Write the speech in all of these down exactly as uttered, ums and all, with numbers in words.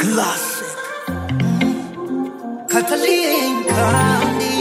Classic. Catalina Candy.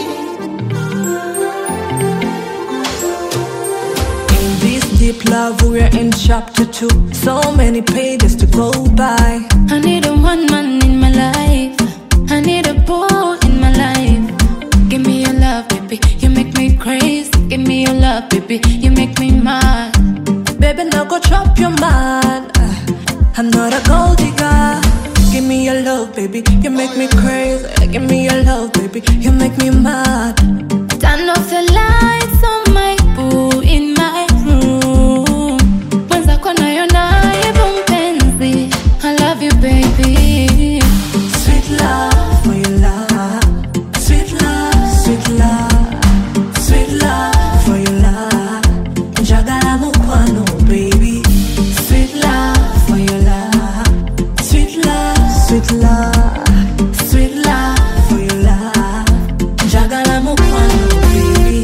In this deep love, we're in chapter two. So many pages to go by. I need a one man in my life. I need a boy in my life. Give me your love, baby. You make me crazy. Give me your love, baby. You make me mad. Baby, now go drop your man. Uh, I'm not a gold digger. Give me your love, baby. You make me crazy. Give me your love, baby. You make me mad. Turn off the lights on my boo in my room. Mwenzako nayo naibu mpenzi. I love you, baby. Sweet love for your love. Sweet love, sweet love. Sweet love for your love. Njagala mukwano, baby. Sweet love for your love. Sweet love, sweet love. Sweet love for your love. Njagala mukwano, baby.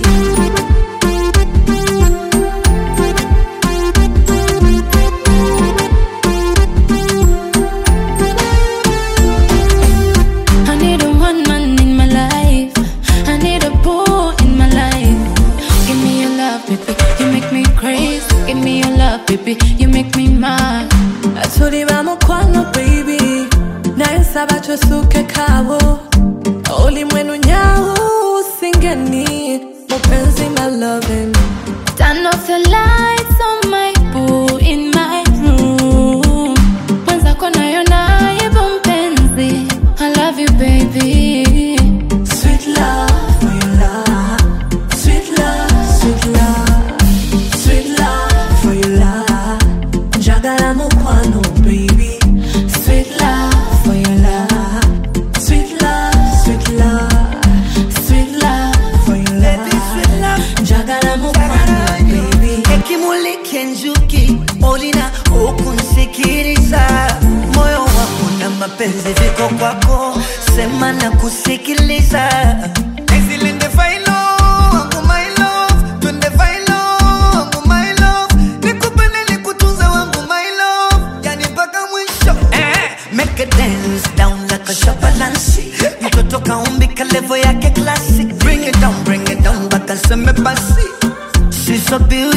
I need a one man in my life. I need a boy in my life. Give me your love, baby. You make me crazy. Give me your love, baby. You make me mad. Atulira mukwano, baby. Naye nsaba tosuke kawo. Oli mwenu nyawo singeni. Mupenzi my loving. Turn off the lights on my boo in my room. Mwenzako nayo naibu mpenzi. I love you, baby. Sweet love for your love. Sweet love, sweet love. Sweet love for your love. Njagala mukwano, baby. Sweet love for your love. Sweet love, sweet love. Sweet love for your love. Njagala mukwano, baby. Ekimulike njuki olina okunsikiriza. Moyo wangu na mapenzi viko kwako, sema na kusikiliza. Nizilinde failo wangu my love, twende failo wangu my love. Nikupende nikutunza wangu my love, yani mpaka mwisho. Eh, make a dance down like a shabalansi. Mtoto kaumbika level yake classic. Bring it down, bring it down, baka seme basi. She's so beautiful.